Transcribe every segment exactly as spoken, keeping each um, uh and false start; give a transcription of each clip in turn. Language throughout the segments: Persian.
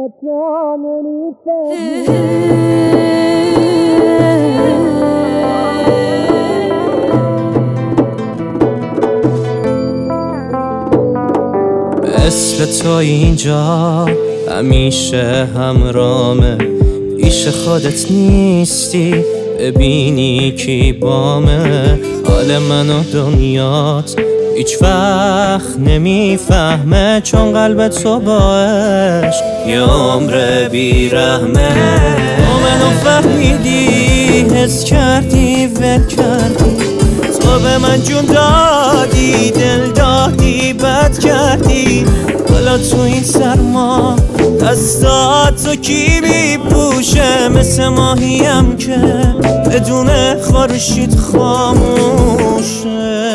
تو نمیفهمی. مثل تو اینجا همیشه همرامه، پیش خودت نیستی ببینی کی بامه. حال من و دنیات هیچ وقت نمیفهمه، چون قلب تو با عشق یه عمر بیرحمه. تو منو فهمیدی، حس کردی، ول کردی، تو به من جون دادی، دل دادی، بد کردی. حالا تو این سرما دستاتو کی میپوشه؟ مثل ماهیم که بدون خورشید خاموشه.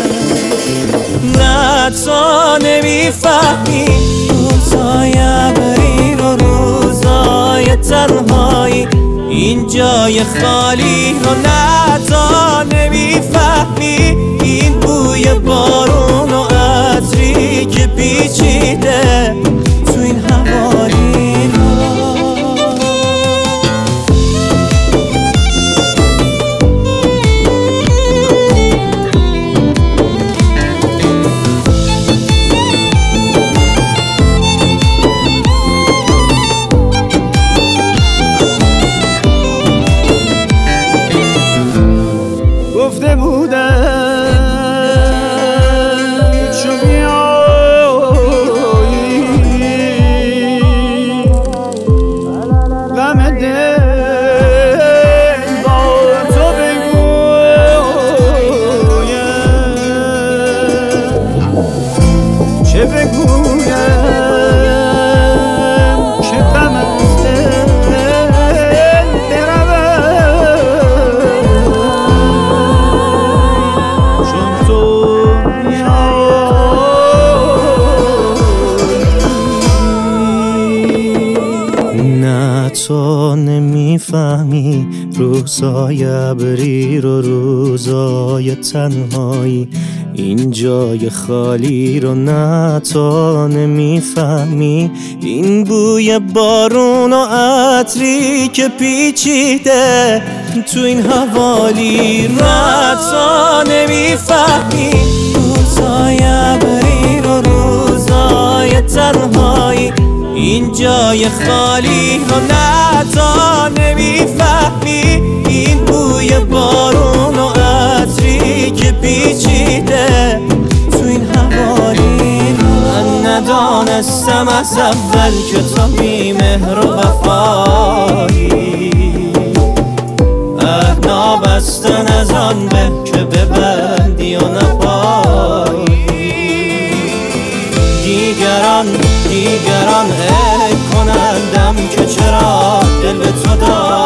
نه تو نمیفهمی روزای ابری رو، روزای تنهایی، این جای خالی رو. نه تو نمیفهمی این بوی بارون و عطری که پیچیده تو این حوالی رو. گفته بودم چو بیایی غم دل با تو بگویم، چه بگویم که غم از دل تو نمیفهمی روزای ابری رو، روزای تنهایی، این جای خالی رو. نه تو نمیفهمی این بوی بارون و عطری که پیچیده تو این حوالی رو. نه تو نمیفهمی روزای ابری رو، روزای تنهایی، این جای خالی رو. نه تو نمیفهمی این بوی بارون و عطری که پیچیده تو این حوالی رو. من ندانستم از اول که تو بی مهر و وفایی، عهد نابستن از آن به که ببندی و نپایی. دیگران دیگران ای کنندم که چرا دل به تو دار